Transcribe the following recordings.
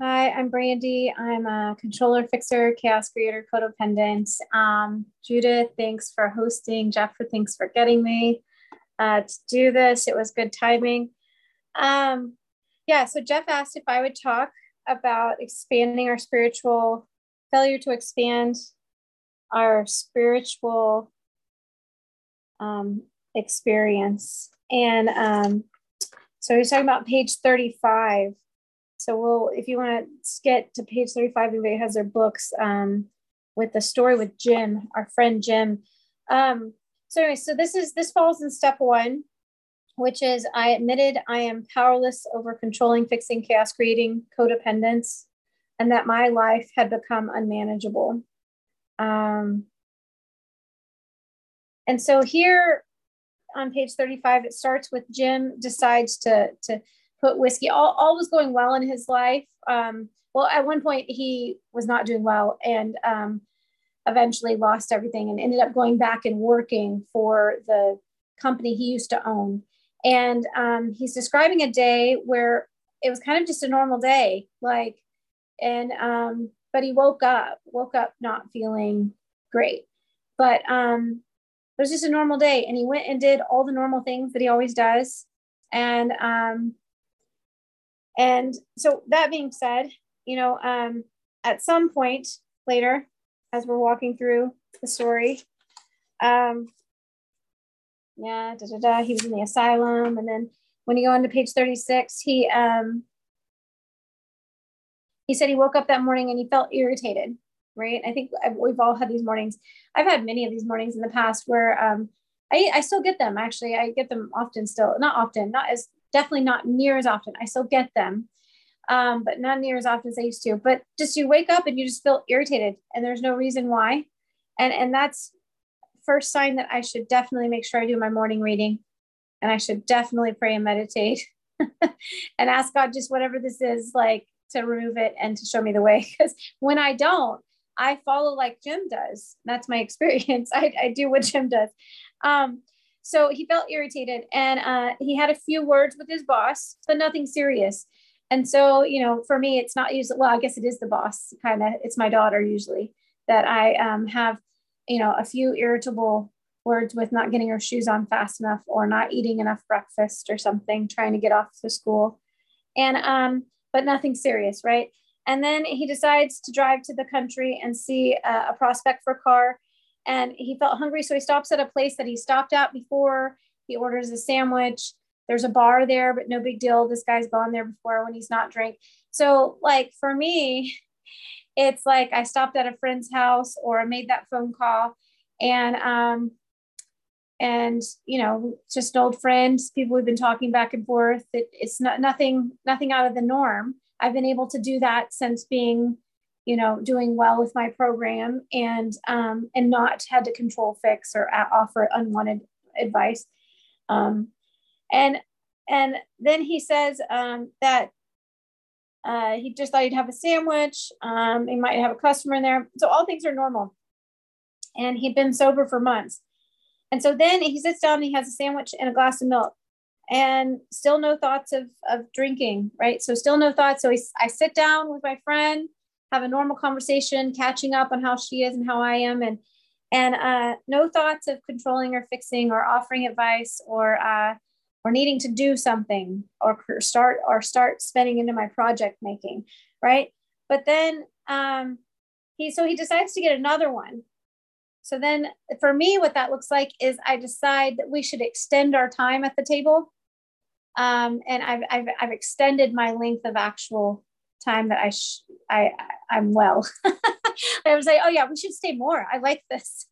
Hi, I'm Brandy. I'm a controller fixer, chaos creator, codependent. Judith, thanks for hosting. Jeff, thanks for getting me to do this. It was good timing. Yeah, so Jeff asked if I would talk about expanding our spiritual, failure to expand our spiritual experience. And so he's talking about page 35. So if you want to get to page 35, anybody has their books with the story with Jim, our friend Jim. So anyway, so this falls in step one, which is I admitted I am powerless over controlling, fixing, chaos, creating codependence, and that my life had become unmanageable. And so here on page 35, it starts with Jim decides to put whiskey. All was going well in his life. Well, at one point he was not doing well and eventually lost everything and ended up going back and working for the company he used to own. And he's describing a day where it was kind of just a normal day, but he woke up not feeling great, but it was just a normal day. And he went and did all the normal things that he always does. And so that being said, at some point later, as we're walking through the story, he was in the asylum. And then when you go into page 36, he said he woke up that morning and he felt irritated, right? I think we've all had these mornings. I've had many of these mornings in the past where I still get them. Actually, I get them often still, not often, definitely not near as often. I still get them, but not near as often as I used to. But just you wake up and you just feel irritated and there's no reason why. And that's first sign that I should definitely make sure I do my morning reading. And I should definitely pray and meditate and ask God just whatever this is like to remove it and to show me the way. Because when I don't, I follow like Jim does. That's my experience. I do what Jim does. So he felt irritated and he had a few words with his boss, but nothing serious. And so, for me, it's not usually, well, I guess it is the boss kind of, it's my daughter usually that I have, a few irritable words with not getting her shoes on fast enough or not eating enough breakfast or something, trying to get off to school. And, but nothing serious, right? And then he decides to drive to the country and see a prospect for a car. And he felt hungry. So he stops at a place that he stopped at before. He orders a sandwich. There's a bar there, but no big deal. This guy's gone there before when he's not drink. So like for me, it's like I stopped at a friend's house or I made that phone call and just old friends, people we've been talking back and forth. It's nothing out of the norm. I've been able to do that since being doing well with my program and not had to control, fix, or offer unwanted advice. And then he says that he just thought he'd have a sandwich. He might have a customer in there. So all things are normal. And he'd been sober for months. And so then he sits down and he has a sandwich and a glass of milk and still no thoughts of drinking, right? So still no thoughts. So I sit down with my friend, have a normal conversation, catching up on how she is and how I am. And no thoughts of controlling or fixing or offering advice or needing to do something or start spending into my project making, right? But then he decides to get another one. So then for me, what that looks like is I decide that we should extend our time at the table. And I've extended my length of actual time that I'm well. I would say, oh yeah, we should stay more. I like this.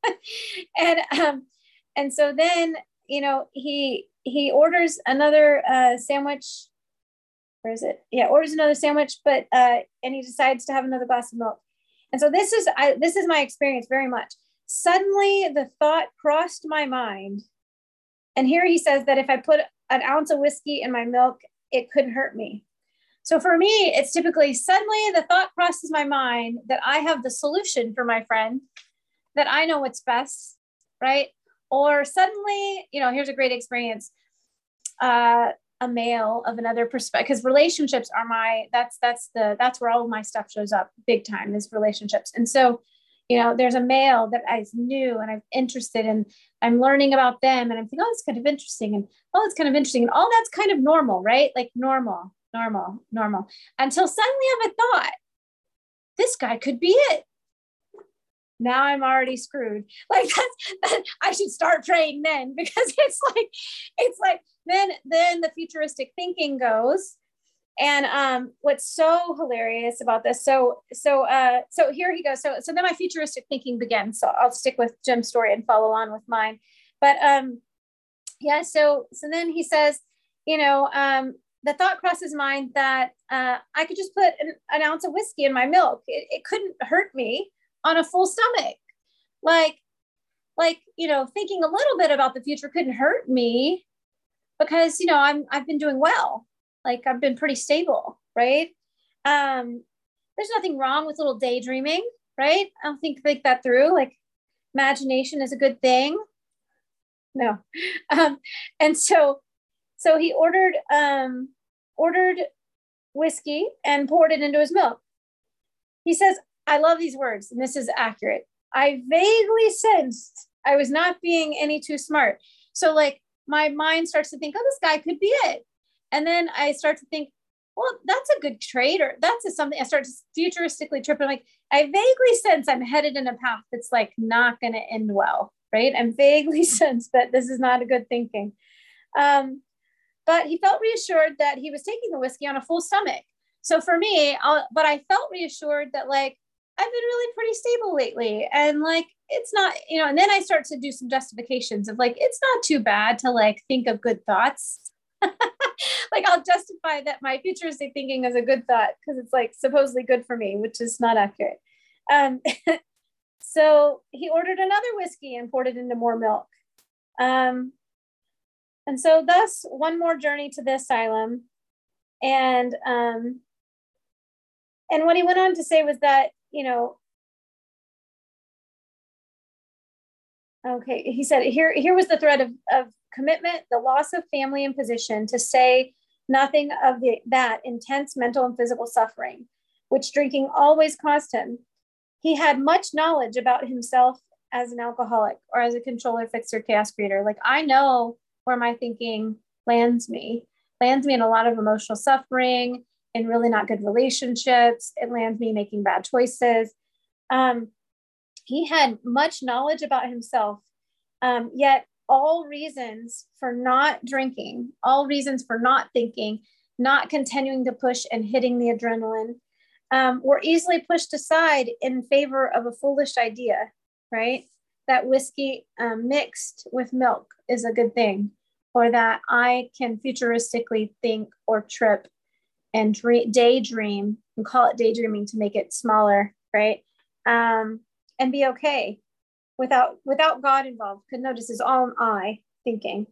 And so then, he orders another sandwich. Where is it? Yeah, orders another sandwich, but and he decides to have another glass of milk. And so this is my experience very much. Suddenly the thought crossed my mind. And here he says that if I put an ounce of whiskey in my milk, it couldn't hurt me. So for me, it's typically suddenly the thought crosses my mind that I have the solution for my friend, that I know what's best, right? Or suddenly, here's a great experience. a male of another perspective, because relationships are that's where all of my stuff shows up big time, is relationships. And so, there's a male that I knew and I'm interested in, I'm learning about them and I'm thinking, oh, it's kind of interesting. And oh, it's kind of interesting. And all that's kind of normal, right? Like normal, until suddenly I have a thought, this guy could be it. Now I'm already screwed. Like I should start praying then, because it's like then the futuristic thinking goes. And what's so hilarious about this, so here he goes. So then my futuristic thinking begins. So I'll stick with Jim's story and follow on with mine. But yeah, so then he says, the thought crosses his mind that I could just put an ounce of whiskey in my milk. It couldn't hurt me on a full stomach. Like, thinking a little bit about the future couldn't hurt me, because, I've been doing well. Like, I've been pretty stable, right? There's nothing wrong with little daydreaming, right? I don't think that through. Like, imagination is a good thing. No. And so he ordered whiskey and poured it into his milk. He says, I love these words, and this is accurate. I vaguely sensed I was not being any too smart. So like my mind starts to think, oh, this guy could be it. And then I start to think, well, that's a good trade, or that's something. I start to futuristically trip. I'm like, I vaguely sense I'm headed in a path that's like not going to end well, right? I vaguely sense that this is not a good thinking. But he felt reassured that he was taking the whiskey on a full stomach. So for me, but I felt reassured that like, I've been really pretty stable lately. And like, it's not, and then I start to do some justifications of like, it's not too bad to like think of good thoughts. Like I'll justify that my futuristic thinking is a good thought because it's like supposedly good for me, which is not accurate. So he ordered another whiskey and poured it into more milk. And so thus one more journey to the asylum. And what he went on to say was that, okay, he said, here was the thread of commitment, the loss of family and position, to say nothing of that intense mental and physical suffering, which drinking always caused him. He had much knowledge about himself as an alcoholic or as a controller, fixer, chaos creator. Like I know where my thinking lands me in a lot of emotional suffering, in really not good relationships. It lands me making bad choices. He had much knowledge about himself, yet all reasons for not drinking, all reasons for not thinking, not continuing to push and hitting the adrenaline, were easily pushed aside in favor of a foolish idea, right? That whiskey mixed with milk is a good thing, or that I can futuristically think or trip and daydream, and call it daydreaming to make it smaller, right? And be okay without God involved. Because notice is all I thinking.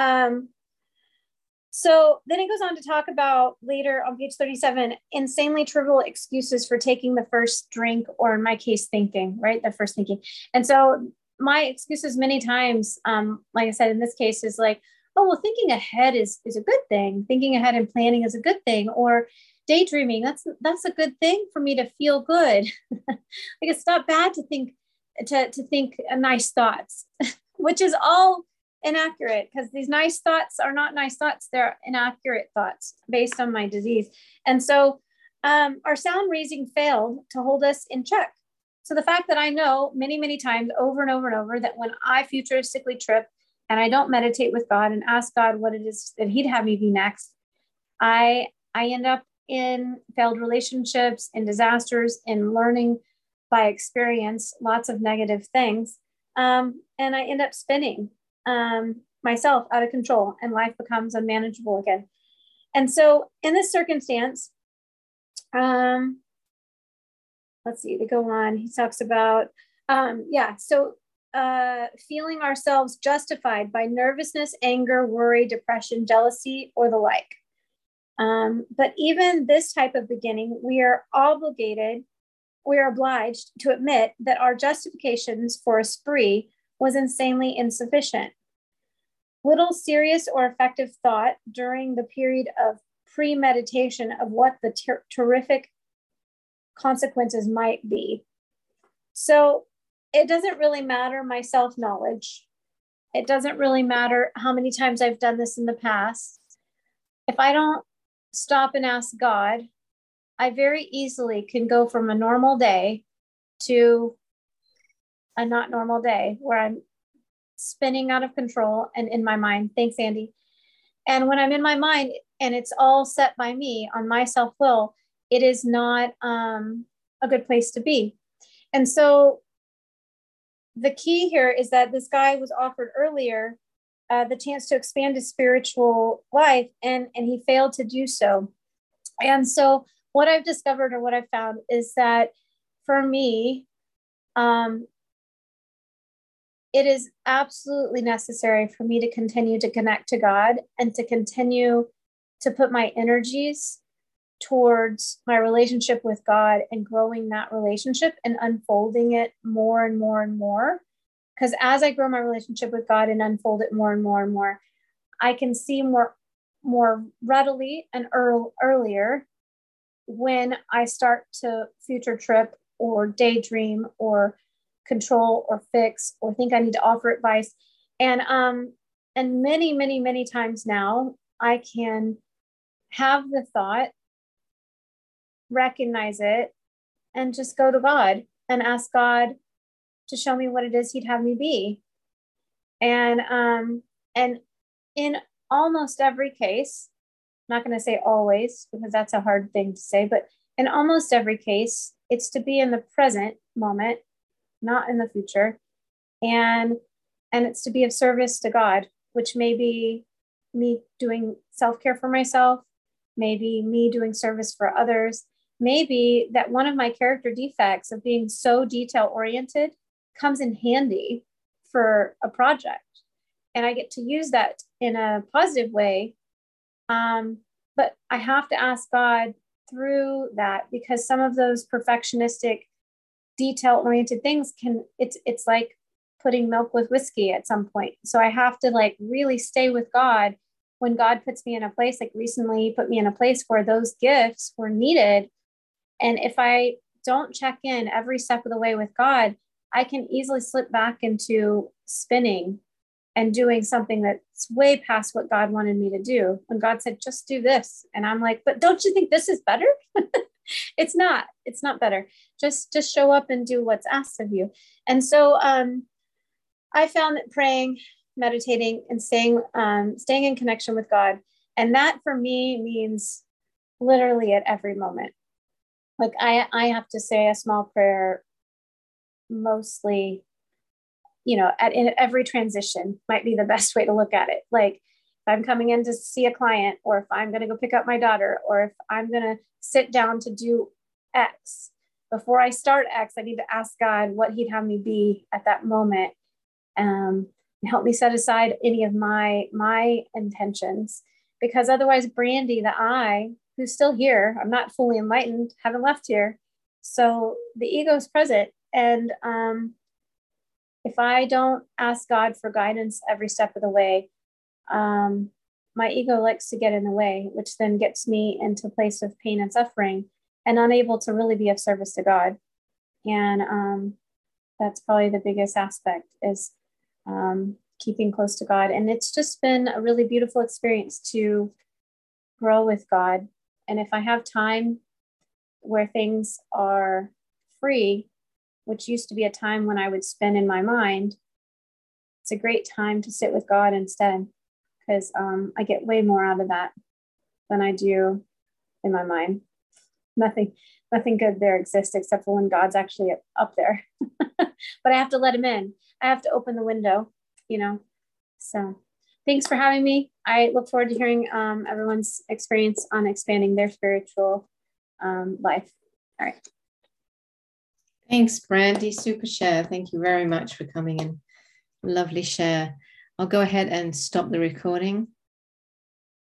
So then he goes on to talk about later on page 37, insanely trivial excuses for taking the first drink, or in my case, thinking, right? The first thinking. And so my excuses many times, like I said, in this case is like, oh, well, thinking ahead is a good thing. Thinking ahead and planning is a good thing. Or daydreaming, that's a good thing for me to feel good. Like it's not bad to think nice thoughts, which is all inaccurate, because these nice thoughts are not nice thoughts. They're inaccurate thoughts based on my disease. And so our sound reasoning failed to hold us in check. So the fact that I know many, many times over and over and over that when I futuristically trip and I don't meditate with God and ask God what it is that he'd have me be next, I end up in failed relationships, in disasters, in learning by experience, lots of negative things. And I end up spinning myself out of control, and life becomes unmanageable again. And so in this circumstance, let's see, they go on. He talks about, feeling ourselves justified by nervousness, anger, worry, depression, jealousy, or the like. But even this type of beginning, we are obliged to admit that our justifications for a spree was insanely insufficient. little serious or effective thought during the period of premeditation of what the terrific consequences might be. So it doesn't really matter my self-knowledge. It doesn't really matter how many times I've done this in the past. If I don't stop and ask God, I very easily can go from a normal day to a not normal day where I'm spinning out of control and in my mind. Thanks, Andy. And when I'm in my mind and it's all set by me on my self-will, it is not a good place to be. And so the key here is that this guy was offered earlier the chance to expand his spiritual life, and he failed to do so. And so what I've discovered, or what I've found, is that for me, it is absolutely necessary for me to continue to connect to God and to continue to put my energies towards my relationship with God and growing that relationship and unfolding it more and more and more. Because as I grow my relationship with God and unfold it more and more and more, I can see more readily and earlier when I start to future trip or daydream or control or fix or think I need to offer advice. And many, many, many times now, I can have the thought, recognize it, and just go to God and ask God to show me what it is he'd have me be. And in almost every case, I'm not going to say always, because that's a hard thing to say, but in almost every case, it's to be in the present moment, not in the future. And it's to be of service to God, which may be me doing self-care for myself, maybe me doing service for others, maybe that one of my character defects of being so detail-oriented comes in handy for a project. And I get to use that in a positive way. But I have to ask God through that, because some of those perfectionistic, detail-oriented things it's like putting milk with whiskey at some point. So I have to like really stay with God when God puts me in a place. Like recently he put me in a place where those gifts were needed. And if I don't check in every step of the way with God, I can easily slip back into spinning and doing something that's way past what God wanted me to do. When God said, just do this. And I'm like, but don't you think this is better? It's not better. Just show up and do what's asked of you. And so I found that praying, meditating, and staying in connection with God. And that for me means literally at every moment. Like I have to say a small prayer mostly, in every transition might be the best way to look at it. Like if I'm coming in to see a client, or if I'm going to go pick up my daughter, or if I'm going to sit down to do X, before I start X, I need to ask God what he'd have me be at that moment. And help me set aside any of my intentions, because otherwise Brandy, the I, who's still here, I'm not fully enlightened, haven't left here. So the ego is present. And if I don't ask God for guidance every step of the way, my ego likes to get in the way, which then gets me into a place of pain and suffering and unable to really be of service to God. And that's probably the biggest aspect, is keeping close to God. And it's just been a really beautiful experience to grow with God. And if I have time where things are free, which used to be a time when I would spend in my mind, it's a great time to sit with God instead, because I get way more out of that than I do in my mind. Nothing good there exists except for when God's actually up there. But I have to let him in. I have to open the window, So thanks for having me. I look forward to hearing everyone's experience on expanding their spiritual life. All right. Thanks, Brandy. Super share. Thank you very much for coming in. Lovely share. I'll go ahead and stop the recording.